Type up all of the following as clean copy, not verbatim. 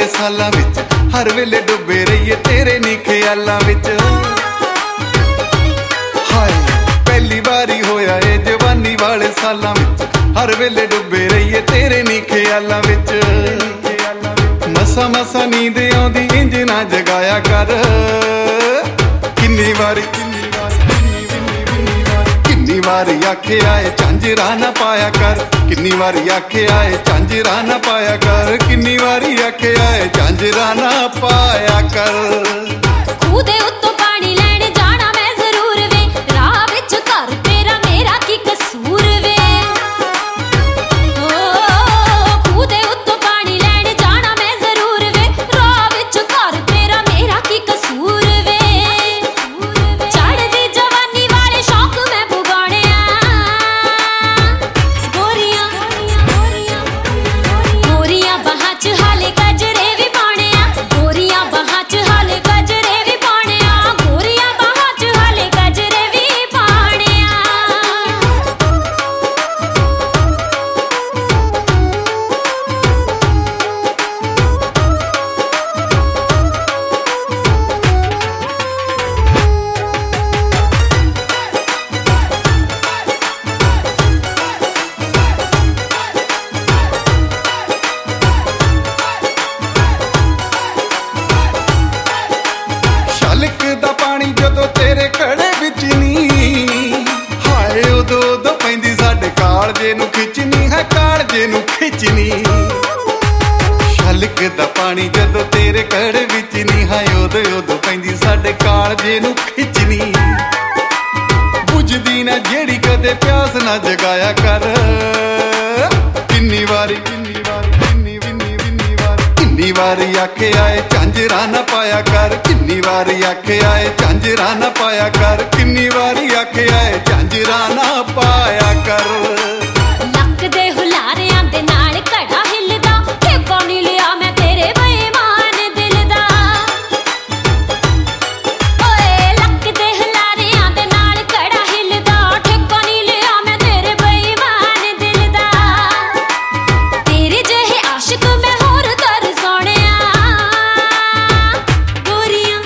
सालां विच हर वेले डुबे रहिए तेरे नी ख्यालां विच। हाय पहली बारी होया ए जवानी वाले सालां विच हर वेले डुबे रहिए तेरे नी ख्यालां विच। मसा मसा नींद आउंदी इंज ना जगाया कर, किन्नी वारी आखे आए झांजरा ना पाया कर, किन्नी वारी आखे आए झांजरा ना पाया कर, किन्नी वारी आखे आए झांजरा ना पाया कर। खूह दे उत्तों पानी लैण जाना मैं जरूर वे, राह विच घर तेरा मेरा की कसूर वे। खूह दे उत्तों पानी लैण जाना मैं जरूर वे, राह विच घर तेरा मेरा की कसूर वे। चढ़दी जवानी वाले शौक मैं पुगाने गोरियां गोरियां बाहां च हाले गजरे भी पाने आ, गोरियां बाहां च हाले गजरे भी पाने आ, गोरियां बाहां च हाले गजरे भी पाने आ। छलकदा पानी जदों तेरे खड़े विच नी, हाय उदों उदों पैंदी साडे कालजे नूं खिचनी है, कालजे नूं खिचनी। छलकदा पानी जदों तेरे खड़े विच नी, हाय उदों उदों पैंदी साडे कालजे नूं खिचनी। बुझदी ना जेड़ी कदे प्यास ना जगाया कर, किन्नी वारी किन्नी वारी आखे आए झांजरा ना पाया कर, किन्नी वारी आखे आए झांजरा ना पाया कर, किन्नी वारी आखे आए झांजरा ना पाया कर। लक दे हुलारियां दे नाल घड़ा हिलदा, ठेका नी लिया मैं तेरे बेईमान दिल दा। ओए लक दे हुलारियां दे नाल घड़ा हिलदा, ठेका नी लिया मैं तेरे बेईमान दिल दा। तेरे जेहे आशिक मैं होर तर सोहणिया, गोरियां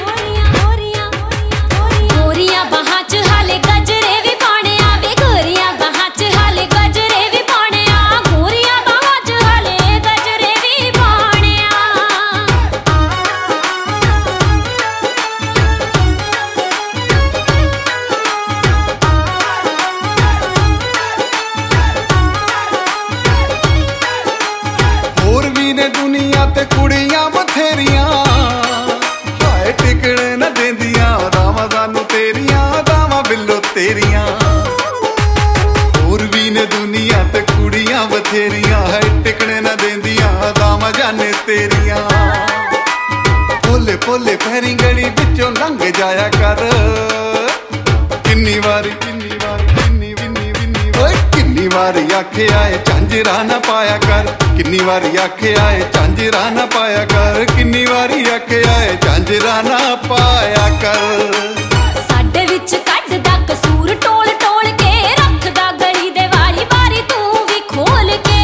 गोरियां बाहां च हाले गजरे भी पाने आ वे, गोरियां बाहां च हाले गजरे भी पाने आ, गोरियां बाहां च हाले गजरे भी पाने आ। होर भी ने दुनिया ते कुड़ियां बथेरियां, हाय टिकणे न देंदियां दावां सानू तेरियां, दावां बिल्लो तेरियां। होर भी ने दुनिया ते कुड़ियां बथेरियां, हाय टिकणे न देंदियां दावां जाने तेरियां। भोले भोले पैरीं गली विचों लंघ जाया कर, किन्नी वारी ओए किन्नी वारी आखे आए झांजरा ना पाया कर, किन्नी वारी आखे आए झांजरा ना पाया कर, किन्नी वारी आखे आए झांजरा ना पाया कर। साडे विच कढदा कसूर टोल टोल के, रखदा गली दे वाली बारी तू भी खोल के।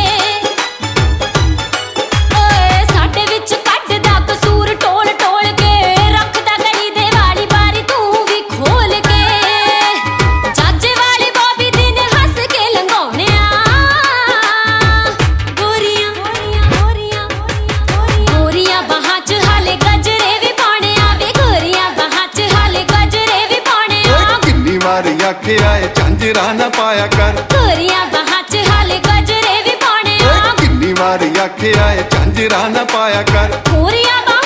ओए साडे विच कढदा कसूर टोल टोल के, रखदा गली दे वाली बारी तू भी खोल के। जाजे वाले बॉबी दिन हंस के लंघाउने आ, गोरियां गोरियां बाहां च हाले गजरे भी पाने आ वे, गोरियां बाहां च हाले गजरे भी पाने आ। ओए किन्नी वारी आखे आए झांजरा ना पाया कर, गोरियां बाहां च हाले गजरे भी पाने आ, ओए किन्नी वारी आखे आए झांजरा ना पाया कर, गोरियां